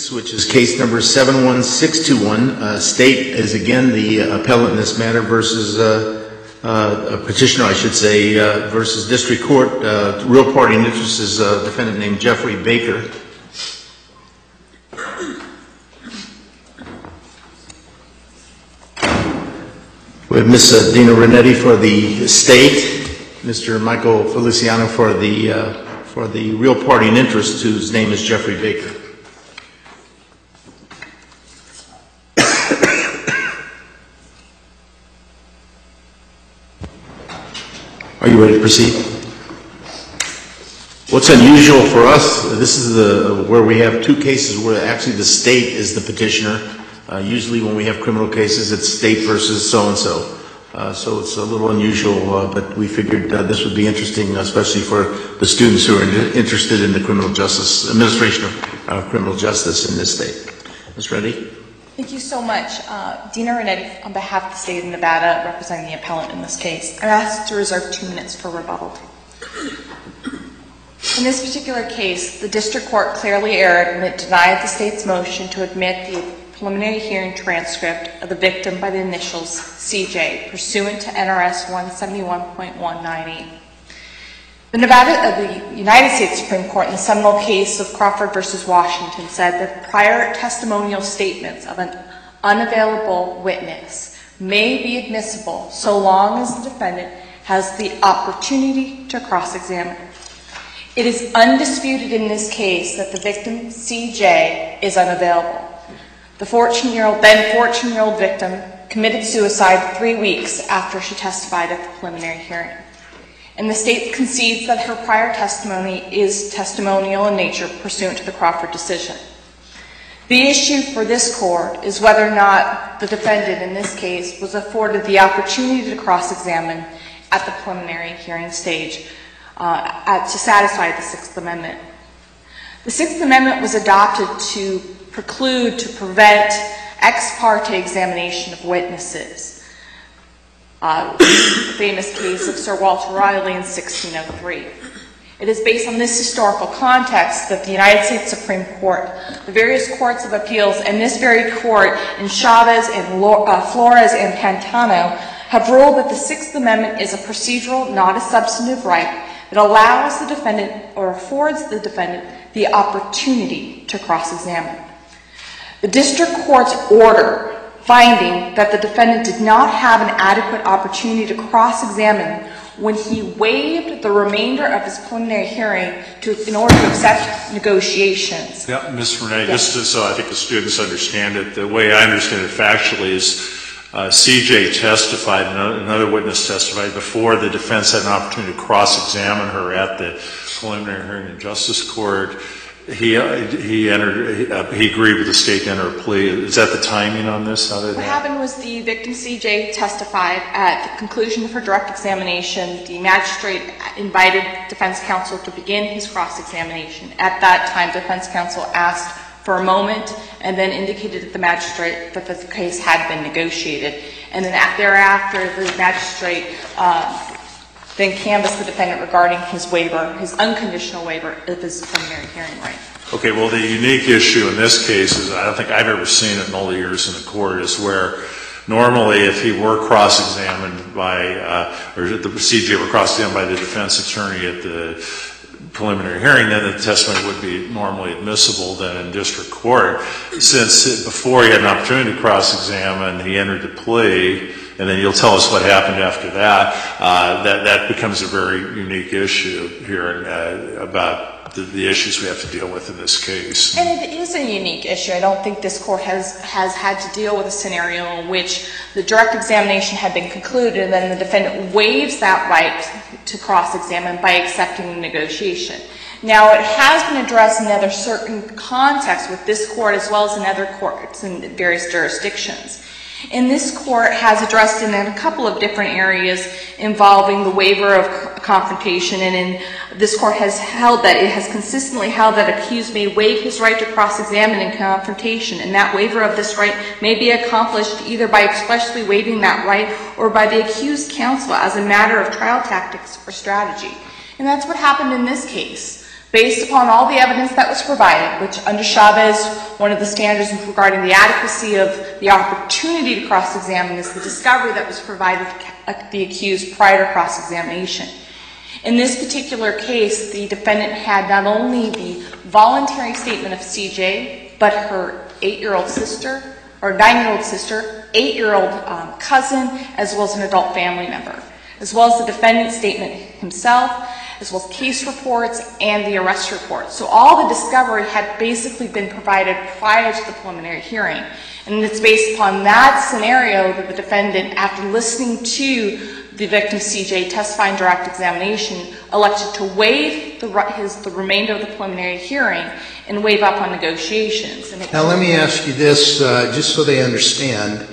which is case number 71621. State is again the appellant in this matter versus a petitioner, I should say, versus district court. Real party in interest is a defendant named Jeffrey Baker. We have Ms. Dina Renetti for the state, Mr. Michael Feliciano for the real party in interest, whose name is Jeffrey Baker. Are you ready to proceed? What's unusual for us, this is where we have two cases where actually the state is the petitioner. Usually when we have criminal cases, it's state versus so-and-so. So it's a little unusual, but we figured this would be interesting, especially for the students who are interested in the criminal justice, administration of criminal justice in this state. Ms. Renetti? Thank you so much. Dina Renetti on behalf of the state of Nevada, representing the appellant in this case. I'm asked to reserve 2 minutes for rebuttal. In this particular case, the district court clearly erred when it denied the state's motion to admit the preliminary hearing transcript of the victim by the initials CJ, pursuant to NRS 171.198. The United States Supreme Court in the seminal case of Crawford versus Washington said that prior testimonial statements of an unavailable witness may be admissible so long as the defendant has the opportunity to cross-examine. It is undisputed in this case that the victim CJ is unavailable. The then 14-year-old victim committed suicide 3 weeks after she testified at the preliminary hearing. And the state concedes that her prior testimony is testimonial in nature pursuant to the Crawford decision. The issue for this court is whether or not the defendant in this case was afforded the opportunity to cross-examine at the preliminary hearing stage to satisfy the Sixth Amendment. The Sixth Amendment was adopted to prevent ex parte examination of witnesses. The famous case of Sir Walter Raleigh in 1603. It is based on this historical context that the United States Supreme Court, the various courts of appeals, and this very court in Chavez and Flores and Pantano have ruled that the Sixth Amendment is a procedural, not a substantive right that allows the defendant or affords the defendant the opportunity to cross-examine. The district court's order finding that the defendant did not have an adequate opportunity to cross-examine when he waived the remainder of his preliminary hearing in order to accept negotiations. Yeah, Ms. Renetti, just so I think the students understand it, the way I understand it factually is CJ testified, another witness testified before the defense had an opportunity to cross-examine her at the preliminary hearing in justice court. He agreed with the state to enter a plea. Is that the timing on this? What happened was the victim CJ testified at the conclusion of her direct examination. The magistrate invited defense counsel to begin his cross-examination. At that time, defense counsel asked for a moment and then indicated to the magistrate that the case had been negotiated. And then thereafter, the magistrate then canvassed the defendant regarding his waiver, his unconditional waiver of his preliminary hearing right. Okay, well, the unique issue in this case is, I don't think I've ever seen it in all the years in the court, is where normally if he were cross-examined by, or the CJ were cross-examined by the defense attorney at the preliminary hearing, then the testimony would be normally admissible then in district court. Since before he had an opportunity to cross-examine, he entered the plea, and then you'll tell us what happened after that. That becomes a very unique issue here about the issues we have to deal with in this case. And it is a unique issue. I don't think this court has had to deal with a scenario in which the direct examination had been concluded and then the defendant waives that right to cross-examine by accepting the negotiation. Now, it has been addressed in other certain contexts with this court as well as in other courts in various jurisdictions. And this court has addressed it in a couple of different areas involving the waiver of confrontation, and this court has held that it has consistently held that accused may waive his right to cross-examine in confrontation, and that waiver of this right may be accomplished either by expressly waiving that right or by the accused counsel as a matter of trial tactics or strategy. And that's what happened in this case. Based upon all the evidence that was provided, which under Chavez, one of the standards regarding the adequacy of the opportunity to cross-examine is the discovery that was provided to the accused prior to cross-examination. In this particular case, the defendant had not only the voluntary statement of CJ, but her 8-year-old sister, or 9-year-old sister, 8-year-old cousin, as well as an adult family member, as well as the defendant's statement himself, as well as case reports and the arrest report. So all the discovery had basically been provided prior to the preliminary hearing. And it's based upon that scenario that the defendant, after listening to the victim CJ testify in direct examination, elected to waive the remainder of the preliminary hearing and waive up on negotiations. Now let me ask you this, just so they understand.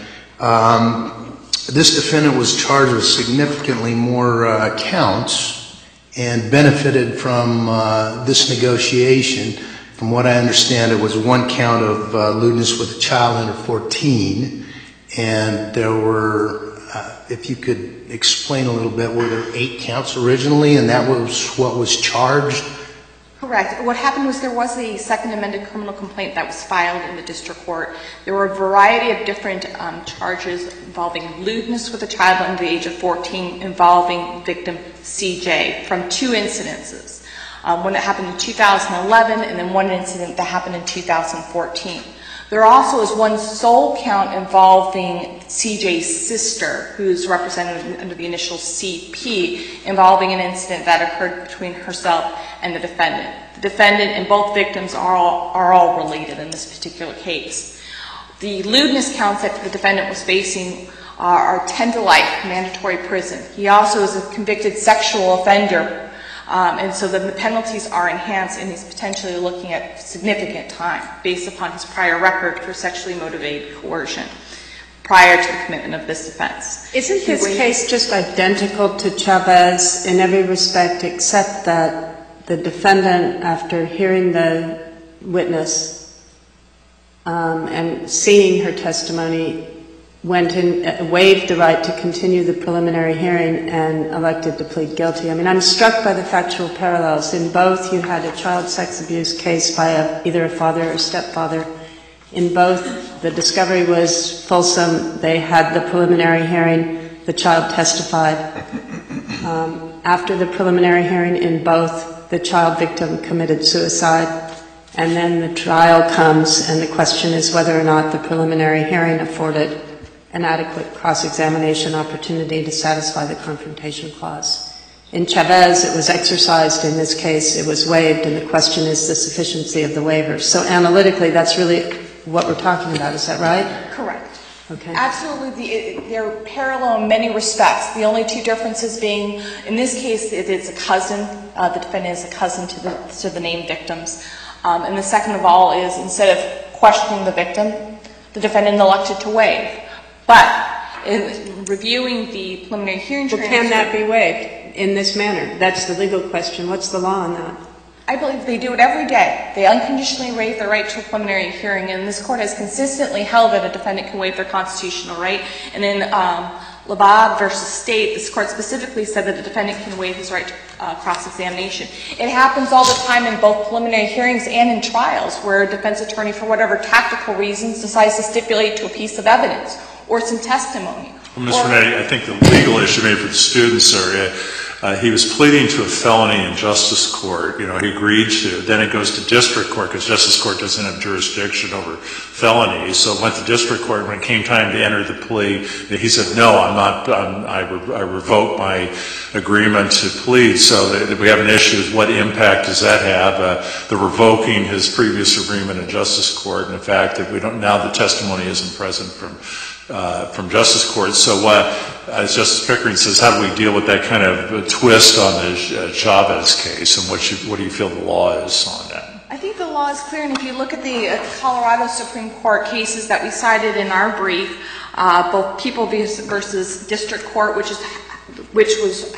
This defendant was charged with significantly more counts and benefited from this negotiation. From what I understand, it was 1 count of lewdness with a child under 14, and there were, if you could explain a little bit, were there 8 counts originally, and that was what was charged? Correct. What happened was there was a second amended criminal complaint that was filed in the district court. There were a variety of different charges involving lewdness with a child under the age of 14 involving victim CJ from 2 incidences. One that happened in 2011 and then one incident that happened in 2014. There also is 1 sole count involving CJ's sister, who's represented under the initial CP, involving an incident that occurred between herself and the defendant. The defendant and both victims are all related in this particular case. The lewdness counts that the defendant was facing are 10 to life, mandatory prison. He also is a convicted sexual offender, and so the penalties are enhanced, and he's potentially looking at significant time based upon his prior record for sexually motivated coercion prior to the commitment of this offense. Isn't this case just identical to Chavez in every respect except that the defendant, after hearing the witness and seeing her testimony, went in, waived the right to continue the preliminary hearing and elected to plead guilty? I mean, I'm struck by the factual parallels. In both, you had a child sex abuse case by either a father or stepfather. In both, the discovery was fulsome. They had the preliminary hearing. The child testified. After the preliminary hearing, in both, the child victim committed suicide. And then the trial comes, and the question is whether or not the preliminary hearing afforded an adequate cross-examination opportunity to satisfy the confrontation clause. In Chavez, it was exercised. In this case, it was waived, and the question is the sufficiency of the waiver. So analytically, that's really what we're talking about. Is that right? Correct. Okay. Absolutely. They're parallel in many respects. The only 2 differences being, in this case, it is a cousin. The defendant is a cousin to the named victims. And the second of all is, instead of questioning the victim, the defendant elected to waive. But in reviewing the preliminary hearing transcript... Well, can that be waived in this manner? That's the legal question. What's the law on that? I believe they do it every day. They unconditionally waive their right to a preliminary hearing, and this court has consistently held that a defendant can waive their constitutional right. And in Labab v. State, this court specifically said that the defendant can waive his right to cross-examination. It happens all the time in both preliminary hearings and in trials, where a defense attorney, for whatever tactical reasons, decides to stipulate to a piece of evidence or some testimony. Well, Ms. Renetti, I think the legal issue maybe for the students area, he was pleading to a felony in justice court. You know, he agreed to. Then it goes to district court because justice court doesn't have jurisdiction over felonies. So it went to district court. When it came time to enter the plea, he said, no, I'm not, I revoke my agreement to plead. So that we have an issue is what impact does that have? The revoking his previous agreement in justice court and the fact that we don't, now the testimony isn't present from justice court. So as Justice Pickering says, how do we deal with that kind of twist on the Chavez case, and what do you feel the law is on that? I think the law is clear, and if you look at the Colorado Supreme Court cases that we cited in our brief, both People versus District Court, which was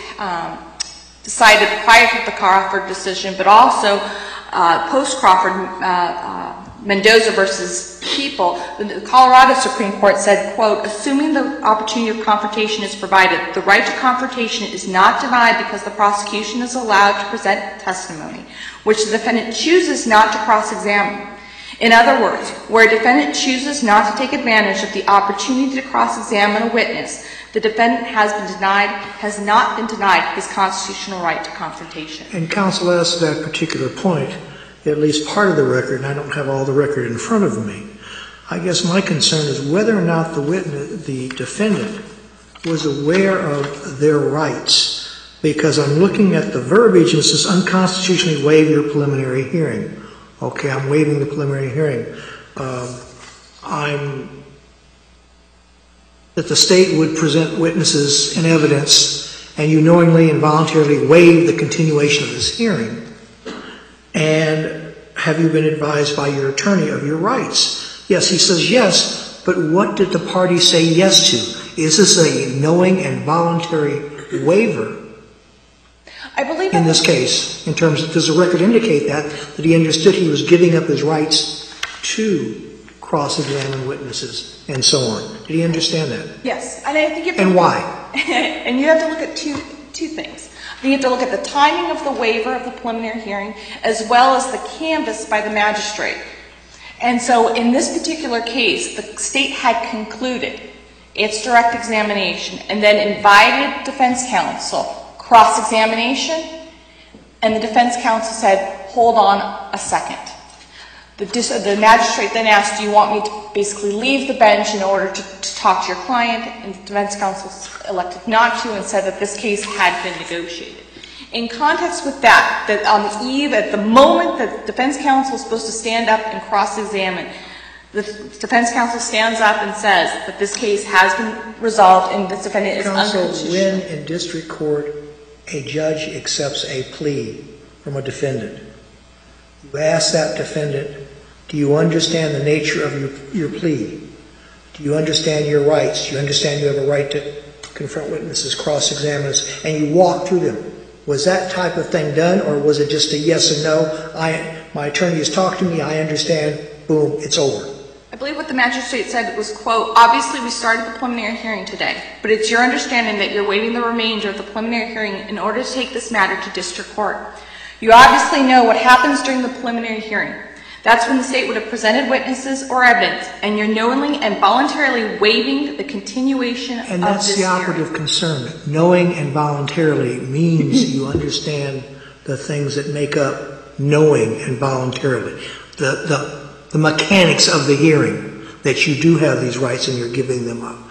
decided prior to the Crawford decision, but also post-Crawford, Mendoza versus People, the Colorado Supreme Court said, quote, assuming the opportunity of confrontation is provided, the right to confrontation is not denied because the prosecution is allowed to present testimony, which the defendant chooses not to cross-examine. In other words, where a defendant chooses not to take advantage of the opportunity to cross-examine a witness, the defendant has not been denied his constitutional right to confrontation. And counsel, as to that particular point, at least part of the record, and I don't have all the record in front of me, I guess my concern is whether or not the defendant was aware of their rights, because I'm looking at the verbiage and it says unconstitutionally waive your preliminary hearing. Okay, I'm waiving the preliminary hearing. That the state would present witnesses and evidence, and you knowingly and voluntarily waive the continuation of this hearing. And have you been advised by your attorney of your rights? Yes, he says yes, but what did the party say yes to? Is this a knowing and voluntary waiver? I believe in this case, in terms of, does the record indicate that he understood he was giving up his rights to cross-examine witnesses and so on? Did he understand that? Yes, and I think and why? And you have to look at two things. You have to look at the timing of the waiver of the preliminary hearing as well as the canvass by the magistrate. And so in this particular case, the state had concluded its direct examination and then invited defense counsel cross-examination, and the defense counsel said, hold on a second. The magistrate then asked, do you want me to basically leave the bench in order to talk to your client? And the defense counsel elected not to and said that this case had been negotiated. In context with that on the eve, at the moment that defense counsel is supposed to stand up and cross-examine, the defense counsel stands up and says that this case has been resolved and this defendant is unconstitutional. Counsel, when in district court a judge accepts a plea from a defendant, you ask that defendant, do you understand the nature of your plea? Do you understand your rights? Do you understand you have a right to confront witnesses, cross-examine us, and you walk through them? Was that type of thing done, or was it just a yes and no? My attorney has talked to me, I understand, boom, it's over. I believe what the magistrate said was, quote, obviously we started the preliminary hearing today, but it's your understanding that you're waiving the remainder of the preliminary hearing in order to take this matter to district court. You obviously know what happens during the preliminary hearing. That's when the state would have presented witnesses or evidence, and you're knowingly and voluntarily waiving the continuation of this hearing. And that's the operative concern. Knowing and voluntarily means you understand the things that make up knowing and voluntarily. The mechanics of the hearing, that you do have these rights and you're giving them up.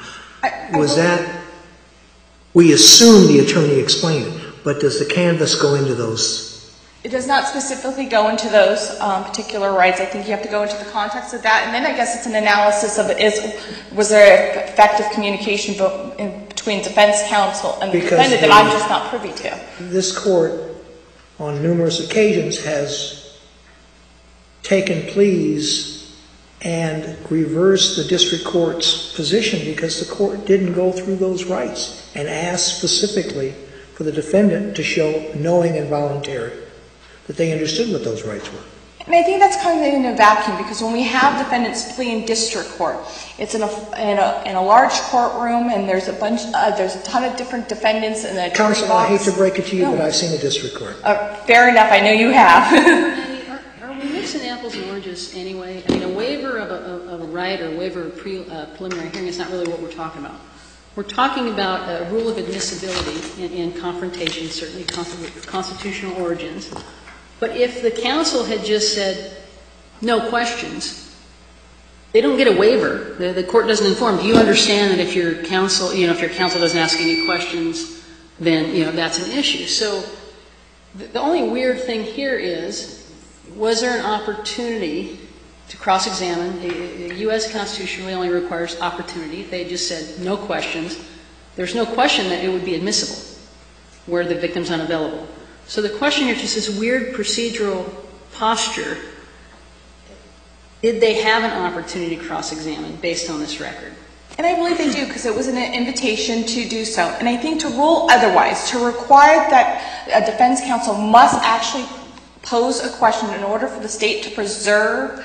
We assume the attorney explained it, but does the canvas go into those? It does not specifically go into those particular rights. I think you have to go into the context of that. And then I guess it's an analysis of was there effective communication between defense counsel and the defendant that I'm just not privy to. This court, on numerous occasions, has taken pleas and reversed the district court's position because the court didn't go through those rights and asked specifically for the defendant to show knowing and voluntary, that they understood what those rights were. And I think that's kind of in a vacuum, because when we have defendants plea in district court, it's in a large courtroom, and there's a ton of different defendants in the jury box. Counsel, I hate to break it to you, but I've seen a district court. Fair enough, I know you have. Are we mixing apples and oranges anyway? I mean, a waiver of a right or a waiver of preliminary hearing is not really what we're talking about. We're talking about a rule of admissibility in confrontation, certainly constitutional origins. But if the counsel had just said, no questions, they don't get a waiver. The court doesn't inform. Do you understand that if your counsel doesn't ask any questions, then, that's an issue. So the only weird thing here is, was there an opportunity to cross-examine? The U.S. Constitution really only requires opportunity. If they just said no questions, there's no question that it would be admissible where the victim's unavailable. So the question here is just this weird procedural posture. Did they have an opportunity to cross-examine based on this record? And I believe they do, because it was an invitation to do so. And I think to rule otherwise, to require that a defense counsel must actually pose a question in order for the state to preserve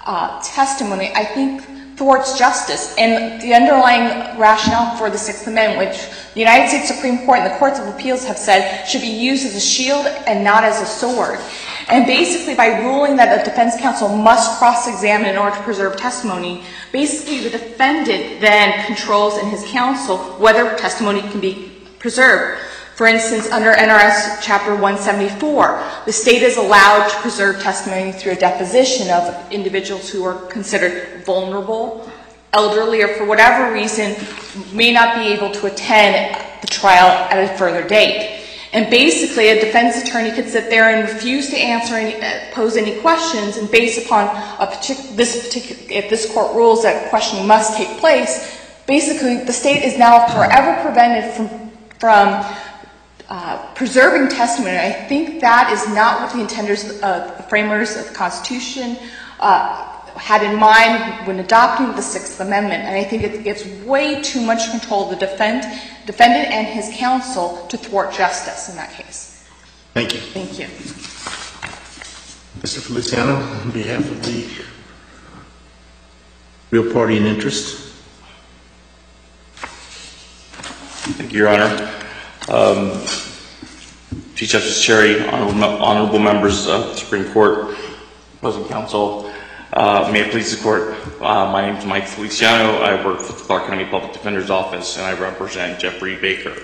testimony, I think, thwarts justice. And the underlying rationale for the Sixth Amendment, which the United States Supreme Court and the courts of appeals have said should be used as a shield and not as a sword. And basically, by ruling that a defense counsel must cross-examine in order to preserve testimony, basically the defendant then controls in his counsel whether testimony can be preserved. For instance, under NRS Chapter 174, the state is allowed to preserve testimony through a deposition of individuals who are considered vulnerable, elderly, or for whatever reason may not be able to attend the trial at a further date. And basically, a defense attorney could sit there and refuse to answer pose any questions, and based upon if this court rules that questioning must take place, basically the state is now forever prevented from preserving testimony. I think that is not what the intenders, the framers of the Constitution had in mind when adopting the Sixth Amendment. And I think it gives way too much control to the defendant and his counsel to thwart justice in that case. Thank you. Thank you. Mr. Feliciano, on behalf of the real party in interest. Thank you, Your Honor. Chief Justice Cherry, honorable members of the Supreme Court, opposing counsel, may it please the Court, my name is Mike Feliciano. I work for the Clark County Public Defender's Office, and I represent Jeffrey Baker.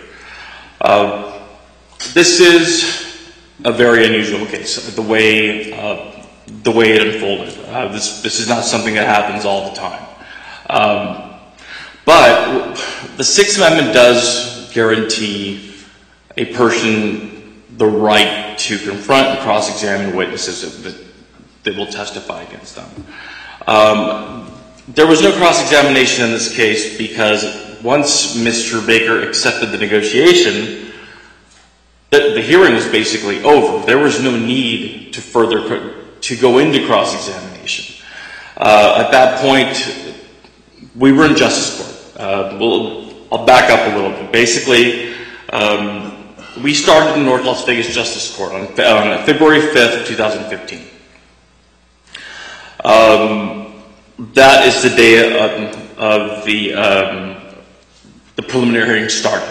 This is a very unusual case, the way it unfolded. This is not something that happens all the time. But the Sixth Amendment does guarantee a person the right to confront and cross-examine witnesses that will testify against them. There was no cross-examination in this case because once Mr. Baker accepted the negotiation, the hearing was basically over. There was no need to go into cross-examination. At that point, we were in justice court. I'll back up a little bit. Basically, we started in North Las Vegas Justice Court on February 5th, 2015. That is the day of the preliminary hearing started.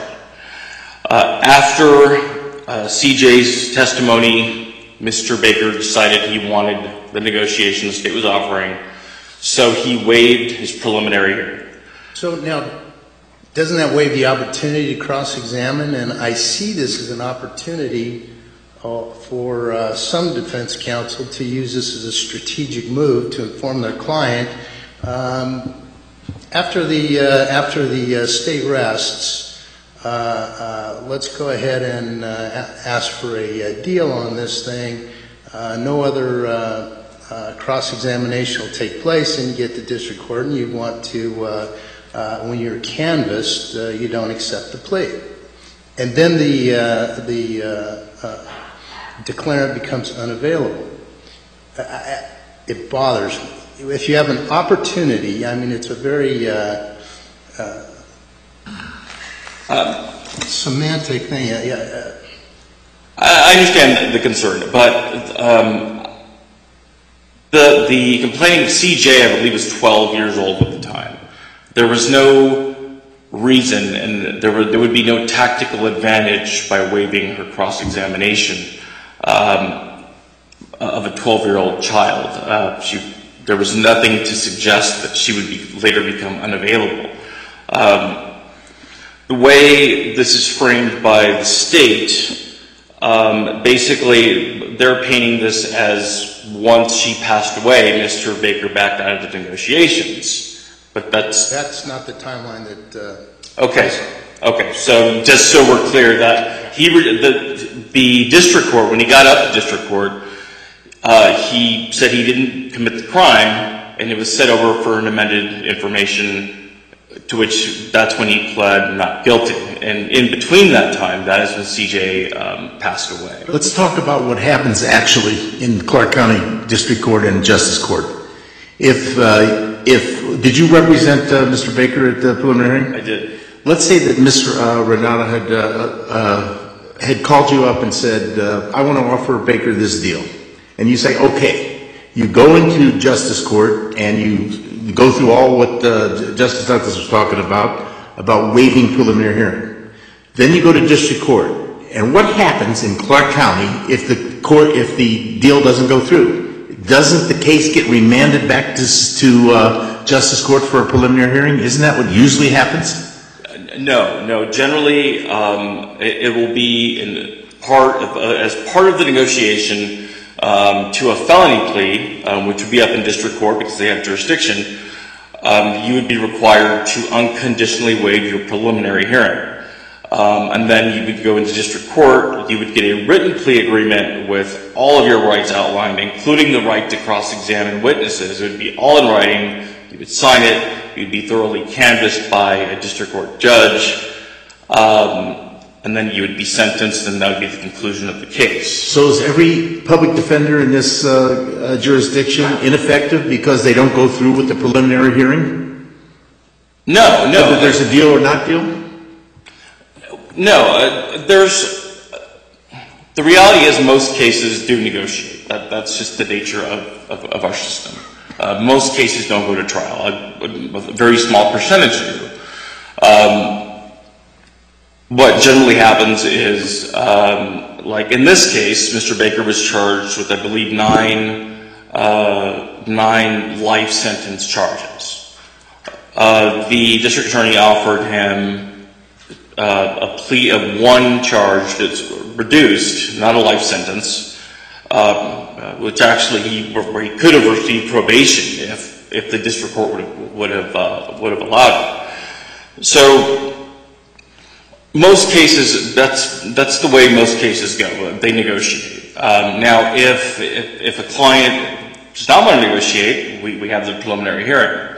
After CJ's testimony, Mr. Baker decided he wanted the negotiation the state was offering, so he waived his preliminary hearing. So now, doesn't that waive the opportunity to cross-examine? And I see this as an opportunity for some defense counsel to use this as a strategic move to inform their client. After the state rests, let's go ahead and ask for a deal on this thing. No other cross-examination will take place, and you get to district court, and you want to, when you're canvassed, you don't accept the plea. And then the declarant becomes unavailable. It bothers me. If you have an opportunity, I mean, it's a very semantic thing. I understand the concern, but the complaining CJ, I believe, was 12 years old at the time. There was no reason, and there would be no tactical advantage by waiving her cross-examination of a 12-year-old child. There was nothing to suggest that she would later become unavailable. The way this is framed by the state, basically they're painting this as once she passed away, Mr. Baker backed out of the negotiations. But that's not the timeline that. Okay. So just so we're clear, that the district court, when he got up to district court, he said he didn't commit the crime, and it was set over for an amended information, to which that's when he pled not guilty. And in between that time, that is when CJ passed away. Let's talk about what happens actually in Clark County District Court and Justice Court. Did you represent Mr. Baker at the preliminary hearing? I did. Let's say that Mr. Renata had called you up and said, I want to offer Baker this deal. And you say, okay. You go into justice court and you go through all what Justice Douglas was talking about waiving preliminary hearing. Then you go to district court. And what happens in Clark County if the deal doesn't go through? Doesn't the case get remanded back to justice court for a preliminary hearing? Isn't that what usually happens? No. Generally, it will be as part of the negotiation to a felony plea, which would be up in district court because they have jurisdiction. You would be required to unconditionally waive your preliminary hearing. And then you would go into district court, you would get a written plea agreement with all of your rights outlined, including the right to cross-examine witnesses. It would be all in writing, you would sign it, you'd be thoroughly canvassed by a district court judge, and then you would be sentenced, and that would be the conclusion of the case. So is every public defender in this jurisdiction ineffective because they don't go through with the preliminary hearing? No. Whether there's a deal or not deal? No, the reality is most cases do negotiate. That's just the nature of our system. Most cases don't go to trial. A very small percentage do. What generally happens is, like in this case, Mr. Baker was charged with, I believe, nine life sentence charges. The district attorney offered him a plea of one charge that's reduced, not a life sentence, which actually where he could have received probation if the district court would have allowed it. So most cases, that's the way most cases go. They negotiate. Now, if a client does not want to negotiate, we have the preliminary hearing.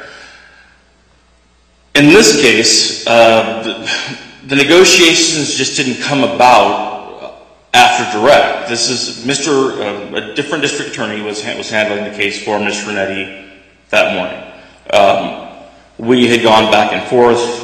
In this case, the negotiations just didn't come about after direct. This is a different district attorney was handling the case for Ms. Renetti that morning. We had gone back and forth.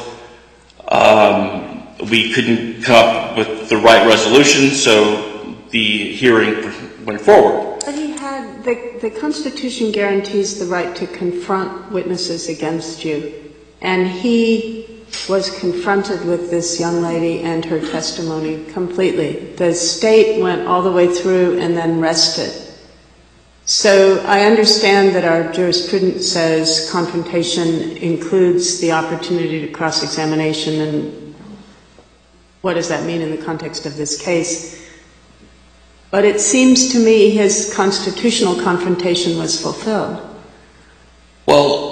We couldn't come up with the right resolution, so the hearing went forward. But he had, the Constitution guarantees the right to confront witnesses against you, and he was confronted with this young lady and her testimony completely. The state went all the way through and then rested. So I understand that our jurisprudence says confrontation includes the opportunity to cross-examination, and what does that mean in the context of this case? But it seems to me his constitutional confrontation was fulfilled. Well,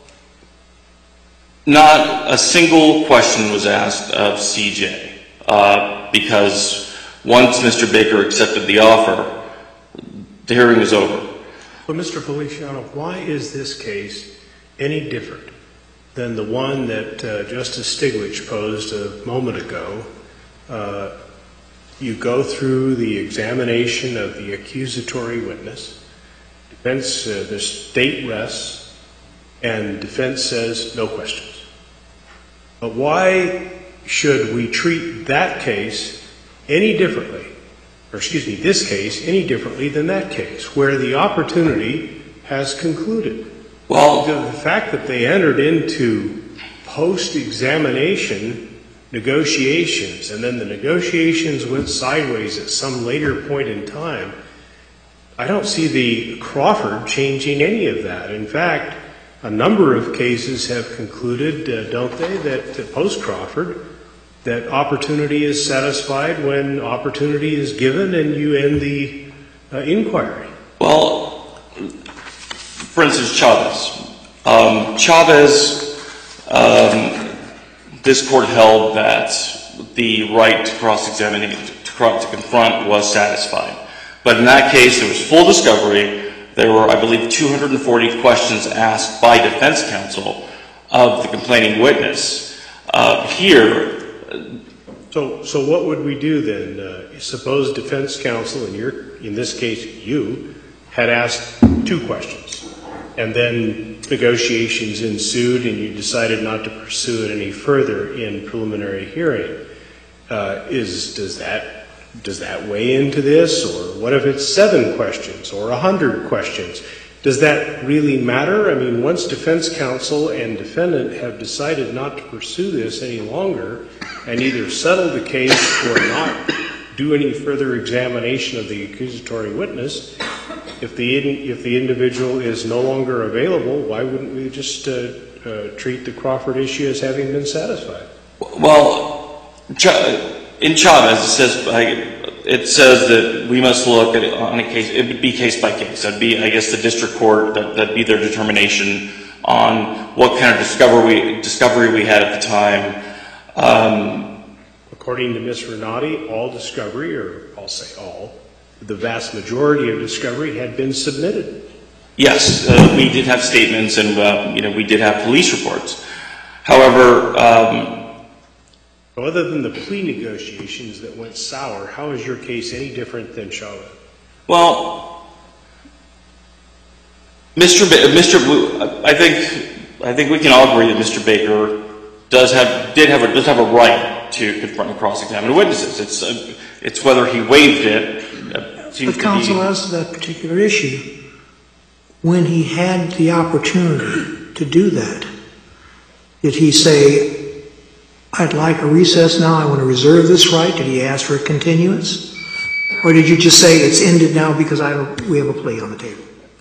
not a single question was asked of CJ, because once Mr. Baker accepted the offer, the hearing was over. But Mr. Feliciano, why is this case any different than the one that Justice Stiglitz posed a moment ago? You go through the examination of the accusatory witness, defense, the state rests, and defense says no questions. But why should we treat that case any differently, or excuse me, this case any differently than that case, where the opportunity has concluded? Well, the fact that they entered into post-examination negotiations, and then the negotiations went sideways at some later point in time, I don't see the Crawford changing any of that. In fact, a number of cases have concluded, don't they, that post-Crawford, that opportunity is satisfied when opportunity is given and you end the inquiry. Well, for instance, Chavez, this court held that the right to cross-examine, to confront was satisfied. But in that case, there was full discovery. There were, I believe, 240 questions asked by defense counsel of the complaining witness. So what would we do then? Suppose defense counsel, in this case you, had asked 2 questions, and then negotiations ensued and you decided not to pursue it any further in preliminary hearing. Does that weigh into this? Or what if it's 7 questions or 100 questions? Does that really matter? I mean, once defense counsel and defendant have decided not to pursue this any longer and either settle the case or not do any further examination of the accusatory witness, if the individual is no longer available, why wouldn't we just treat the Crawford issue as having been satisfied? Well, in Chavez, it says that we must look at on a case. It would be case by case. That'd be, I guess, the district court. That'd be their determination on what kind of discovery we had at the time. According to Ms. Renati, all discovery, or I'll say all, the vast majority of discovery had been submitted. Yes, we did have statements, and we did have police reports. However, other than the plea negotiations that went sour, how is your case any different than Chavez? Well, I think we can all agree that Mr. Baker does have a right to confront and cross-examine witnesses. It's whether he waived it. But counsel, as to that particular issue, when he had the opportunity to do that, did he say, I'd like a recess now, I want to reserve this right? Did he ask for a continuance? Or did you just say it's ended now because we have a plea on the table?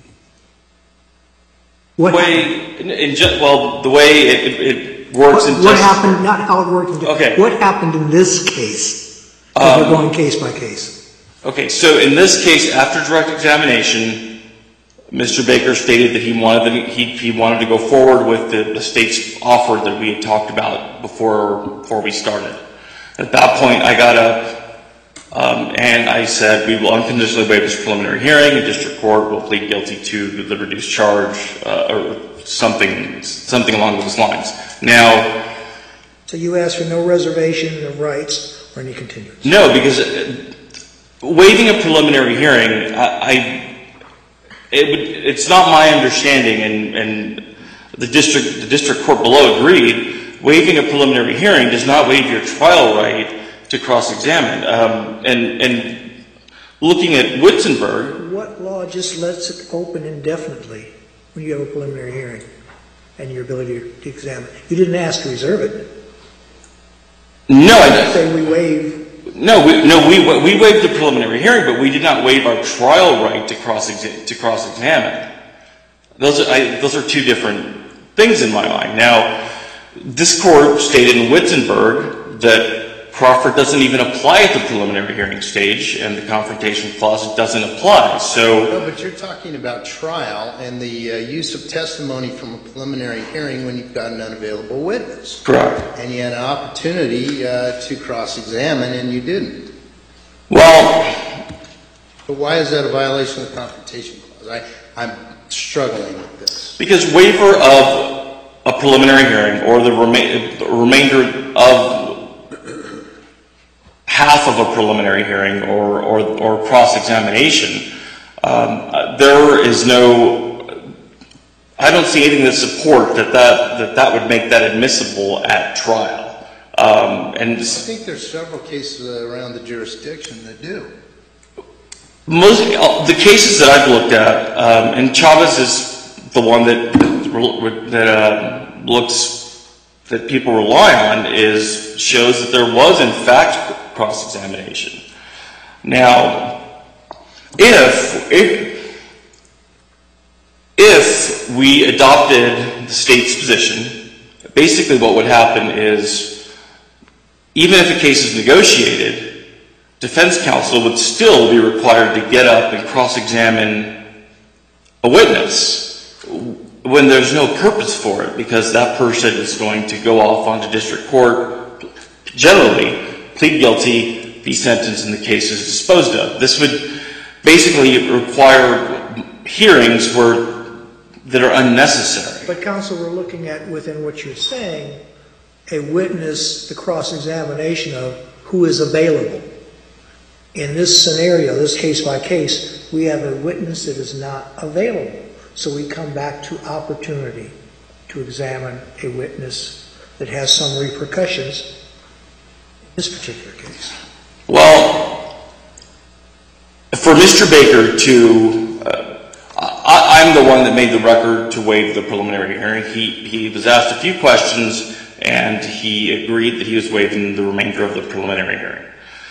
The way it works in what happened, not how it worked. Okay. What happened in this case? We're going case by case. Okay, so in this case, after direct examination, Mr. Baker stated that he wanted to go forward with the state's offer that we had talked about before we started. At that point, I got up and I said, we will unconditionally waive this preliminary hearing. The district court will plead guilty to the reduced charge or something along those lines. Now, so you asked for no reservation of rights or any continuance? No, because waiving a preliminary hearing, it's not my understanding, and the district court below agreed, waiving a preliminary hearing does not waive your trial right to cross-examine. And looking at Witzenberg... What law just lets it open indefinitely when you have a preliminary hearing and your ability to examine? You didn't ask to reserve it. No, I didn't. Say we waive... No, we waived the preliminary hearing, but we did not waive our trial right to cross-examine. Those are two different things in my mind. Now, this court stated in Witzenberg that Crawford doesn't even apply at the preliminary hearing stage, and the confrontation clause doesn't apply. No, but you're talking about trial and the use of testimony from a preliminary hearing when you've got an unavailable witness. Correct. And you had an opportunity to cross-examine, and you didn't. Well... But why is that a violation of the confrontation clause? I'm struggling with this. Because waiver of a preliminary hearing, or the remainder of half of a preliminary hearing or cross-examination, there is no... I don't see anything that support that would make that admissible at trial. I think there's several cases around the jurisdiction that do. The cases that I've looked at, and Chavez is the one that people rely on, shows that there was in fact cross-examination. Now, if we adopted the state's position, basically what would happen is, even if a case is negotiated, defense counsel would still be required to get up and cross-examine a witness when there's no purpose for it, because that person is going to go off onto district court, generally, plead guilty, be sentenced, and the case is disposed of. This would basically require hearings that are unnecessary. But counsel, we're looking at, within what you're saying, a witness, the cross-examination of who is available. In this scenario, this case by case, we have a witness that is not available. So we come back to opportunity to examine a witness that has some repercussions in this particular case. Well, for Mr. Baker to, I I'm the one that made the record to waive the preliminary hearing. He was asked a few questions, and he agreed that he was waiving the remainder of the preliminary hearing.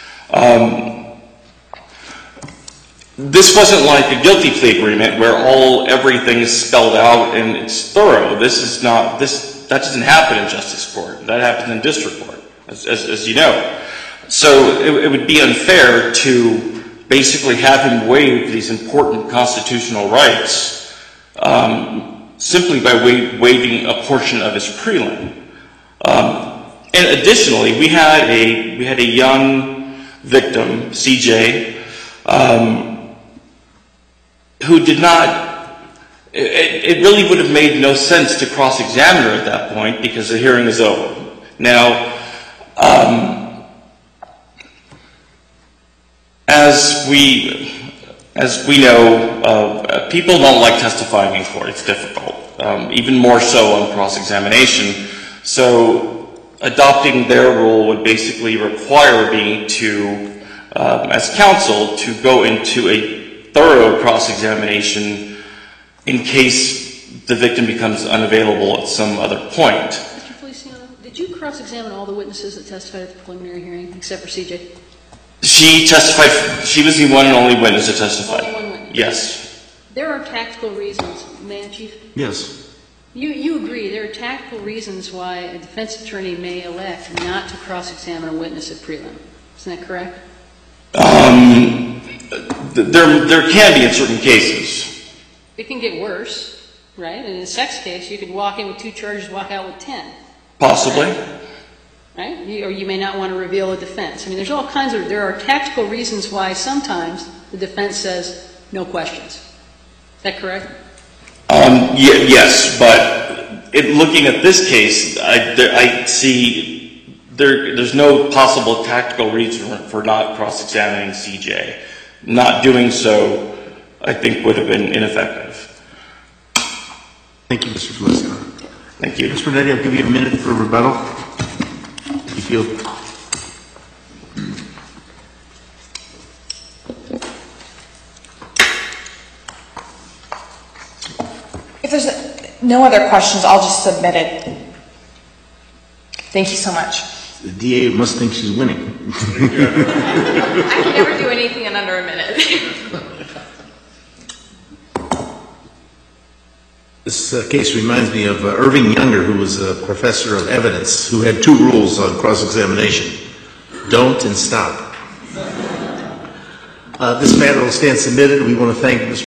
This wasn't like a guilty plea agreement where everything is spelled out and it's thorough. That doesn't happen in justice court. That happens in district court, as you know. So it would be unfair to basically have him waive these important constitutional rights simply by waiving a portion of his prelim. And additionally, we had a young victim, CJ, who did not. It really would have made no sense to cross-examine her at that point because the hearing is over. Now, as we know, people don't like testifying in court. It's difficult, even more so on cross-examination. So adopting their rule would basically require me to, as counsel, to go into a thorough cross-examination in case the victim becomes unavailable at some other point. Mr. Feliciano, did you cross-examine all the witnesses that testified at the preliminary hearing except for CJ? She testified. She was the one and only witness that testified. Only one witness? Yes. There are tactical reasons, may I, Chief? Yes. You agree there are tactical reasons why a defense attorney may elect not to cross-examine a witness at prelim. Isn't that correct? There can be in certain cases. It can get worse, right? In a sex case, you could walk in with 2 charges, walk out with 10. Possibly. Right? Or you may not want to reveal a defense. I mean, there are tactical reasons why sometimes the defense says no questions. Is that correct? Yes, but looking at this case, I see there's no possible tactical reason for not cross-examining CJ. Not doing so, I think, would have been ineffective. Thank you, Mr. Feliciano. Thank you. Mr. Renetti, I'll give you a minute for rebuttal. If you feel. If there's no other questions, I'll just submit it. Thank you so much. The DA must think she's winning. I can never do anything in under a minute. This case reminds me of Irving Younger, who was a professor of evidence, who had 2 rules on cross-examination: don't and stop. This matter will stand submitted. We want to thank Mr.